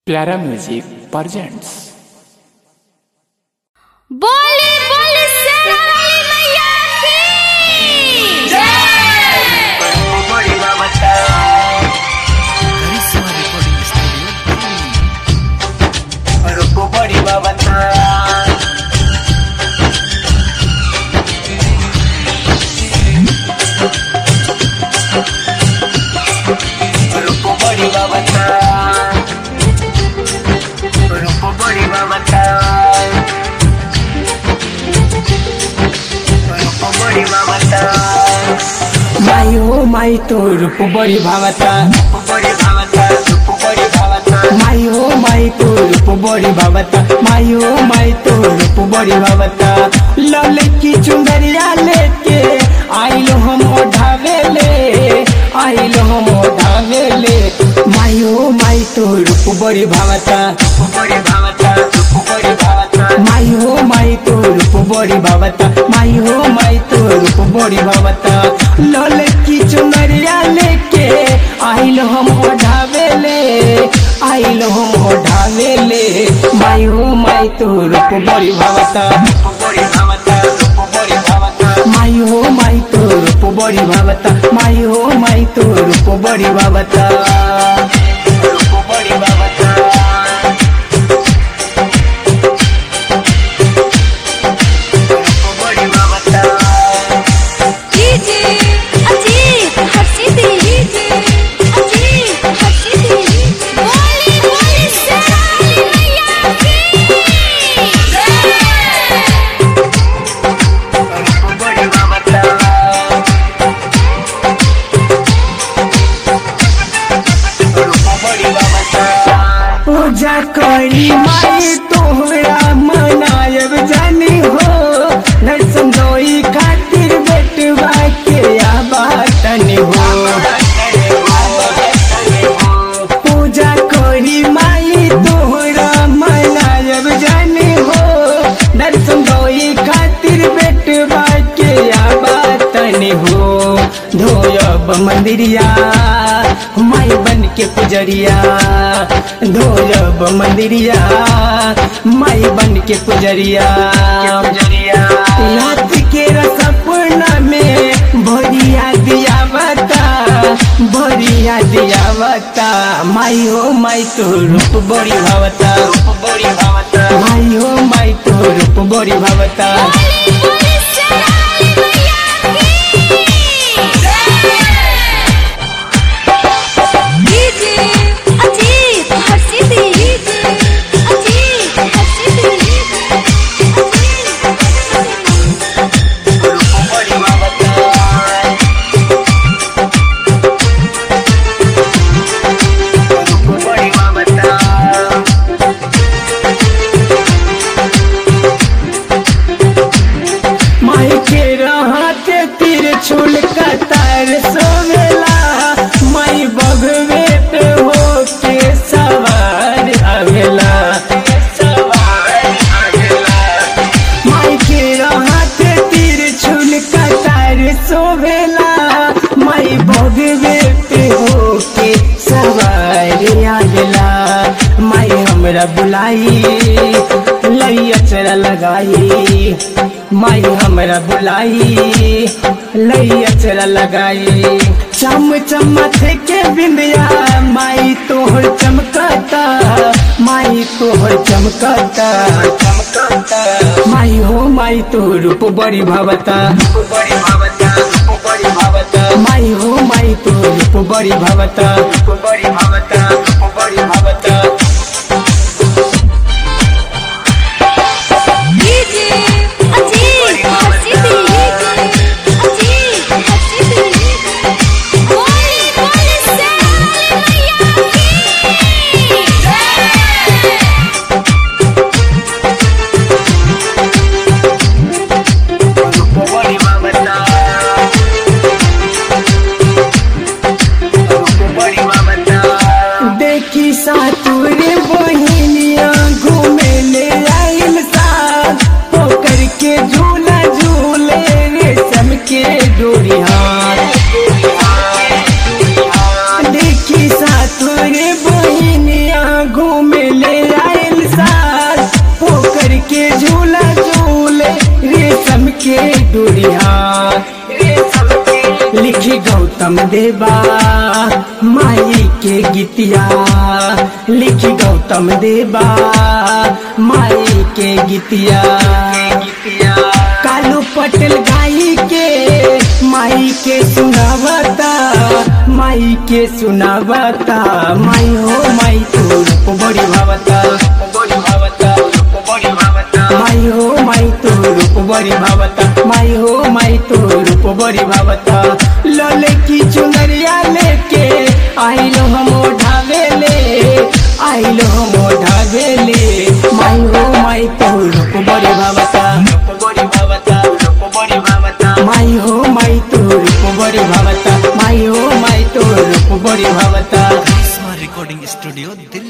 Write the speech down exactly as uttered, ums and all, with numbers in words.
प्यारा music presents. बोले बोले शेरा वाली मैया की जय। बड़ी बाबा करिश्मा रिकॉर्डिंग स्टूडियो रुको बड़ी बाबा रुको बड़ी बाबा रुको बड़ी बाबा रुको बड़ी बाबा माई हो माई तो रूप बड़ी भावता, बड़ी भावता रुको बड़ी भावता माई हो माई तो रूप बड़ी भावता, माई हो माई तो रूप बड़ी भावता। लाल की चुंदरिया लेके आइलो हम ओढ़ावे ले, आइलो हम ओढ़ावे ले। माई हो माई तो रूप बड़ी भावता, बड़ी भावता रुको बड़ी भावता माई हो माई तो रूप बड़ी भावता, माई हो माई तो रूप बड़ी भावता। लाल की चुनरिया लेके आइलो हम ओढ़ावे ले, आइलो हम ओढ़ावे ले। माई हो माई तो रूप बड़ी भावता, बड़ी भावता रुको बड़ी भावता माई हो माई तो रूप बड़ी भावता, माई हो माई तो रूप बड़ी भावता। रुको बड़ी भावता रुको बड़ी भावता डीजे अजीत हर्षिती डीजे अजीत हर्षिती। बोले बोले शेरा वाली मैया की जय। रुको बड़ी भावता रुको बड़ी भावता पूजा करी माई तोहरा मनायब जानी हो, दर्शन दोई खातिर बेटवा के आबातनी हो। पूजा करी माई तोहरा मनायब जानी हो, दर्शन दोई खातिर बेटवा के आबातनी हो। धोयब मंदिरिया माई बन के पुजरिया, धोयब मंदिरिया माई बन के पुजरिया। रात के सपना में भरिया दिया बता, भरिया दिया बता। माई हो माई तो रूप बड़ी भावता, बड़ी भावता माई हो माई तो रूप बड़ी भावता। बोले बोले शेरा वाली मैया की जय। DJ Ajit Harshiti DJ Ajit Harshiti. रुको बड़ी भावता रुको बड़ी भावता माई के रहते तीर छुल कतार सोवेला, माई बगवे पे हो के सवार आवेला। माई के रहते तीर छुल कतार सोवेला, माई बगवे पे हो के सवार आवेला। माई हमरा बुलाई लैया चरा लगाई, माई हमरा बुलाई लैया चरा लगाई। चम चमथ के बिंदिया माई तोहर चमकता, माई तोहर चमकता। माई हो माई तो रूप बड़ी भावता, बड़ी भावता रुको बड़ी भावता माई हो माई तो रूप बड़ी भावता। रुको बड़ी भावता रुको बड़ी भावता डीजे अजीत हर्षिती डीजे अजीत हर्षिती। बोले बोले शेरा वाली मैया की जय। रुको बड़ी भावता रुको बड़ी भावता देख लिखी गौतम देवा माई के गीतिया, लिखी गौतम देवा माई के गीतिया। कालू पटेल गाई के माई के सुनावता, माई के सुनावता। माई हो माई तो रूप बड़ी भावता, बड़ी भावता बड़ी भावता माई हो माई तो रूप बड़ी भावता, माई हो माई तो रूप बड़ी भावता। लले की चुनरिया लेके आइलो हम ढावेले, आइलो हम ढावेले। माई हो माई तो रूप बड़ी भावता, बड़ी भावता बड़ी भावता माई हो माई तो रूप बड़ी भावता, माई हो माई तो रूप बड़ी भावता। Recording studio Delhi.